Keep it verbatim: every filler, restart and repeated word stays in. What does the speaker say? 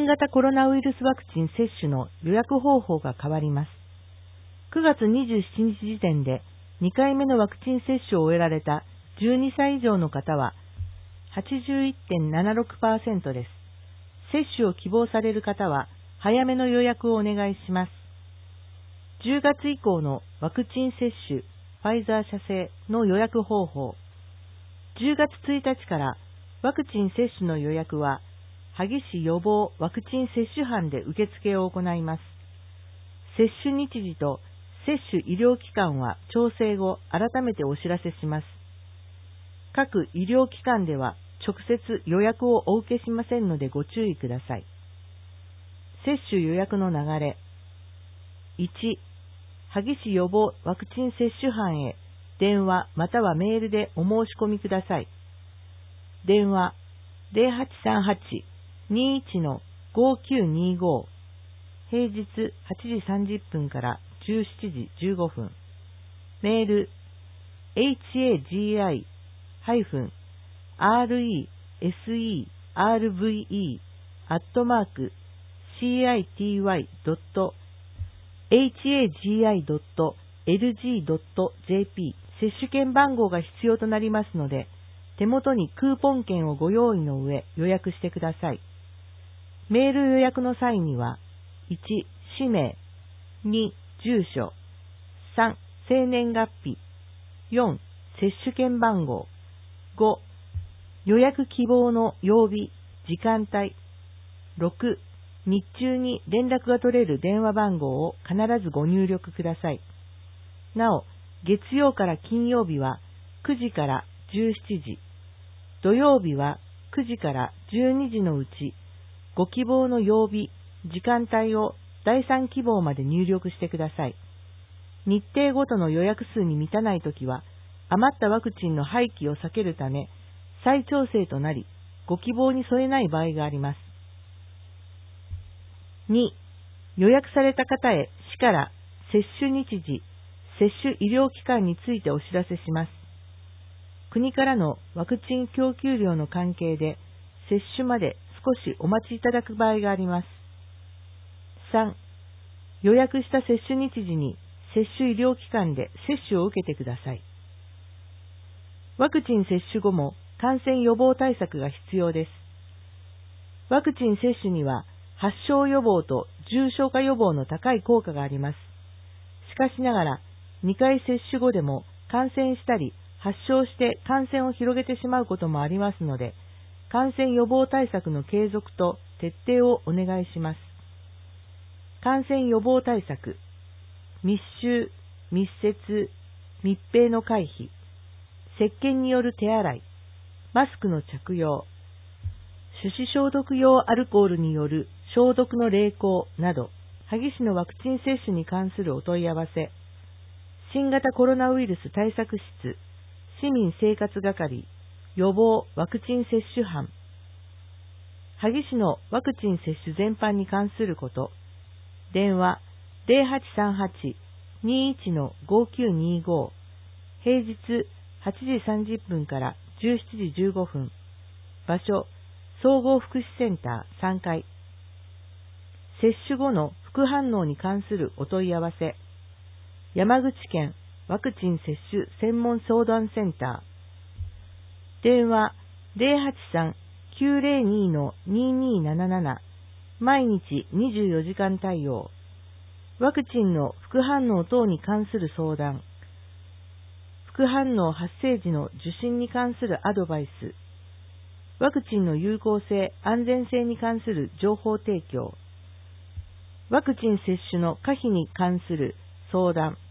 新型コロナウイルスワクチン接種の予約方法が変わります。くがつにじゅうしちにち時点でにかいめのワクチン接種を終えられたじゅうにさい以上の方は はちじゅういってんななろくパーセント です。接種を希望される方は早めの予約をお願いします。じゅうがつ以降のワクチン接種、ファイザー社製の予約方法。じゅうがつついたちからワクチン接種の予約は萩市予防ワクチン接種班で受付を行います。接種日時と接種医療機関は調整後改めてお知らせします。各医療機関では直接予約をお受けしませんのでご注意ください。接種予約の流れ。いち、萩市予防ワクチン接種班へ電話またはメールでお申し込みください。電話 ゼロはちさんはち にいち ごきゅうにご 平日はちじさんじゅっぷんからじゅうしちじじゅうごふん。メール エイチエージーアイ アールイーエスイーアールブイイー アットマーク シーアイティーワイ ドット エイチエージーアイ ドット エルジー ドット ジェーピー 接種券番号が必要となりますので、手元にクーポン券をご用意の上予約してください。メール予約の際には、いち、氏名、に、住所、さん、生年月日、よん、接種券番号、ご、予約希望の曜日、時間帯、ろく、日中に連絡が取れる電話番号を必ずご入力ください。なお、月曜から金曜日はくじからじゅうしちじ、土曜日はくじからじゅうにじのうち、ご希望の曜日、時間帯をだいさん希望まで入力してください。日程ごとの予約数に満たないときは、余ったワクチンの廃棄を避けるため、再調整となり、ご希望に添えない場合があります。に、予約された方へ市から接種日時、接種医療機関についてお知らせします。国からのワクチン供給量の関係で、接種まで少しお待ちいただく場合があります。さん、予約した接種日時に接種医療機関で接種を受けてください。ワクチン接種後も感染予防対策が必要です。ワクチン接種には発症予防と重症化予防の高い効果があります。しかしながら、にかい接種後でも感染したり発症して感染を広げてしまうこともありますので、感染予防対策の継続と徹底をお願いします。感染予防対策、密集、密接、密閉の回避、石鹸による手洗い、マスクの着用、手指消毒用アルコールによる消毒の励行など、萩市のワクチン接種に関するお問い合わせ、新型コロナウイルス対策室、市民生活係、予防ワクチン接種班、萩市のワクチン接種全般に関すること、電話ゼロはちさんはち にいち ごきゅうにご、平日はちじさんじゅっぷんからじゅうしちじじゅうごふん、場所、総合福祉センターさんがい、接種後の副反応に関するお問い合わせ、山口県ワクチン接種専門相談センター、電話ゼロはちさん きゅうゼロに にになななな、毎日にじゅうよじかん対応、ワクチンの副反応等に関する相談、副反応発生時の受診に関するアドバイス、ワクチンの有効性・安全性に関する情報提供、ワクチン接種の可否に関する相談、